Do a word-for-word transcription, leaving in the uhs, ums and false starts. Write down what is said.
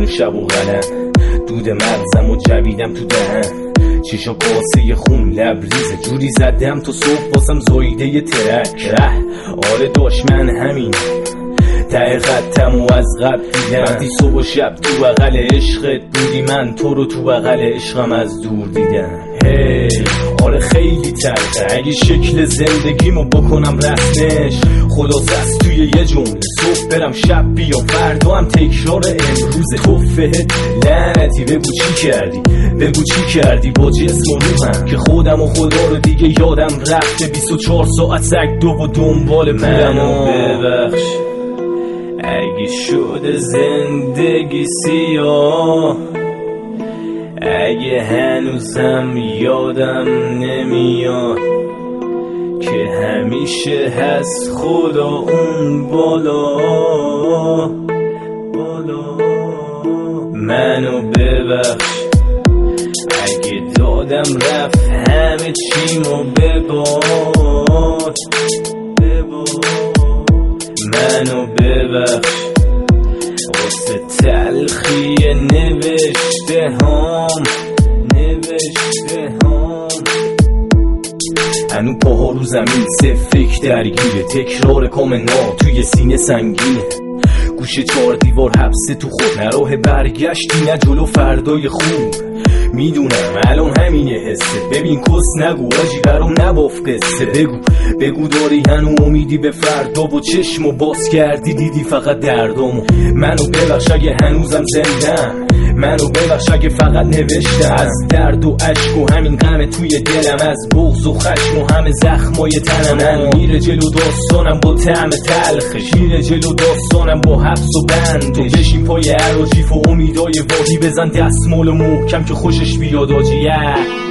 و شب و قلم، دود مغزم و جویدم تو دهن، چشا قاسه خون لبریزه جوری زدم تو صبح باسم زایده ی ترک. ره آره داشت من همین ته خطم و از قبل دیدم، وقتی صبح و شب تو بغل عشقت بودی، من تو رو تو بغل عشقم از دور دیدم. هی آره خیلی تلخه اگه شکل زندگیمو بکنم رسمش، خلاصه از توی یه جمله صبح برم شب بیام فردا هم تکرار امروزه. توفه لعنتی بگو چی کردی، بگو چی کردی با جسم و روحم که خودم و خدا رو دیگه یادم رفته. بیست و چهار ساعت سگ دو و دنبال پولم و ببخش اگه شده زندگی سیاه، اگه هنوزم یادم نمیاد که همیشه هست خدا اون بالا بالا. منو ببخش اگه دادم رفت همه چیمو بباد بباد. منو ببخش واسه تلخی نوشته هام نوشته هام. هنو پاها رو زمین سه فکر درگیره، تکرار کامنا توی سینه سنگینه، گوشه چهار دیوار حبسه تو خود، نه راه برگشتی نه جلو فردای خوب. میدونم الان همینه حسه، ببین کس نگو آجی برام نباف قصه. بگو بگو داری هنو امیدی به فردا و چشمو باز کردی دیدی فقط دردامو. منو ببخش اگه هنوزم زندم، منو ببخش اگه فقط نوشتم از درد و عشق و همین غم توی دلم، از بغض و خشم و همه زخمای تنم. من میره جلو داستانم با طعم تلخش، میره جلو داستانم با حبس و بند. تو بشین پای عراجیف و امیدای واهی، بزن دستمال محکم که خوشش بیاد آجیه.